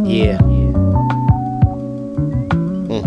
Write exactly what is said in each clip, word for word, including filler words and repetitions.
Yeah. Mm.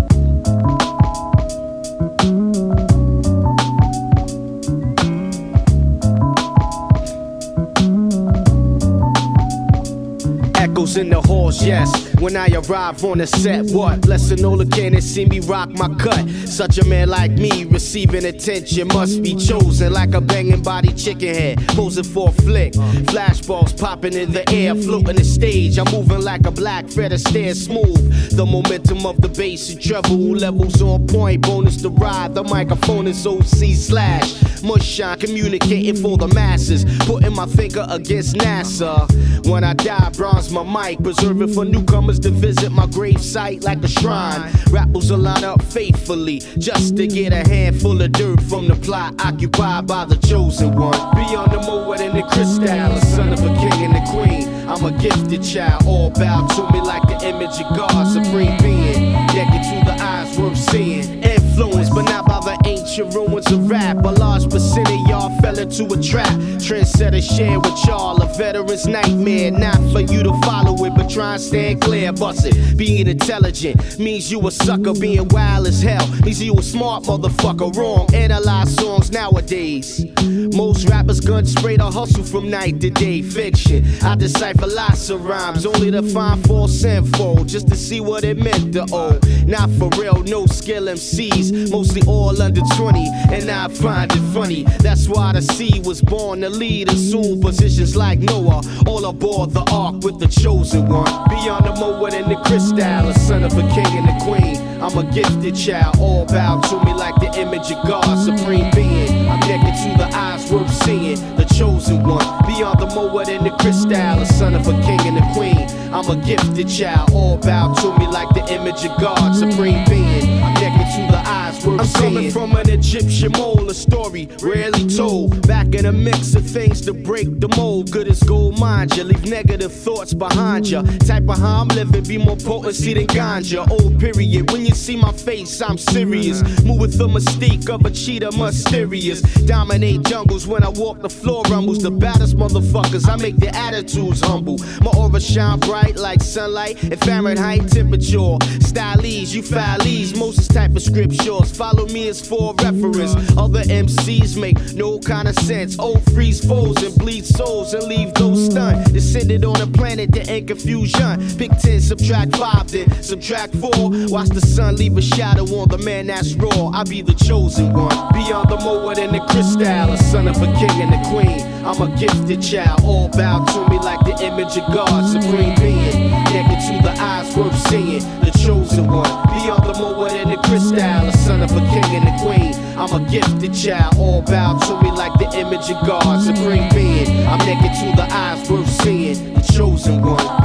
Echoes in the halls, yes. When I arrive on the set, what? Blessing all the cannons see me rock my cut. Such a man like me, receiving attention, must be chosen like a banging body chicken head. Posing for a flick, flashballs popping in the air, floating the stage. I'm moving like a black feather, stare smooth. The momentum of the bass and treble levels on point. Bonus to ride, the microphone is O C slash. Mush shine, communicating for the masses. Putting my finger against NASA. When I die, bronze my mic, preserve it for newcomers to visit my grave site like a shrine. Rappers will line up faithfully just to get a handful of dirt from the plot occupied by the chosen one. Beyond the moed and the crystal, a son of a king and a queen. I'm a gifted child, all bow to me like the image of God, supreme being. Naked to the eyes worth seeing. Influenced, but not by the ancient ruins of rap. A large percent of y'all fell into a trap. Trendsetter share with y'all a veteran's nightmare. Not for you to follow it, but try and stand clear. Bust it. Being intelligent means you a sucker. Being wild as hell means you a smart motherfucker. Wrong. Analyze songs nowadays. Most rappers gun spray to hustle from night to day. Fiction. I decipher lots of rhymes only to find false info, just to see what it meant to owe. Not for real, no skill M Cs, mostly all under twenty, and I find it funny. That's why the seed was born to lead, assume positions like Noah, all aboard the ark with the chosen one. Beyond the moed and the crystal, a son of a king and a queen. I'm a gifted child, all bow to me like the image of God, supreme being. I'm naked to the eyes worth seeing, the chosen one. Beyond the moed and the crystal, a son of a king and a queen. I'm a gifted child, all bow to me like the image of God, supreme being. I'm naked to the eyes worth I'm seeing. Coming from an Egyptian mole, a story rarely told. Back in a mix of things to break the mold. Good as gold, mind you, leave negative thoughts behind you. Type of how I'm living, be more potency than ganja. Old period, when you see my face, I'm serious. Move with the mystique of a cheetah, mysterious. Dominate jungles when I walk the floor rumbles. The baddest motherfuckers, I make their attitudes humble. My aura shine bright like sunlight and Fahrenheit temperature. Stylies, you fillies, Moses type of scriptures. Follow me as for reference. Other M Cs make no kind of sense. Old freeze foes and bleed souls and leave those stunned. Descended on a planet that ain't confusion. Pick ten, subtract five, then subtract four. Watch the sun leave a shadow on the man that's raw. I be the chosen one. Beyond the moed and the crystal, a son of a king and a queen. I'm a gifted child, all bow to me like the image of God, supreme being. Naked to the eyes worth seeing, the chosen one. Beyond the moed and the crystal, a son of a king and a queen. I'm a gifted child, all bow to me like the image of God, supreme being. I'm naked to the eyes worth seeing, the chosen one.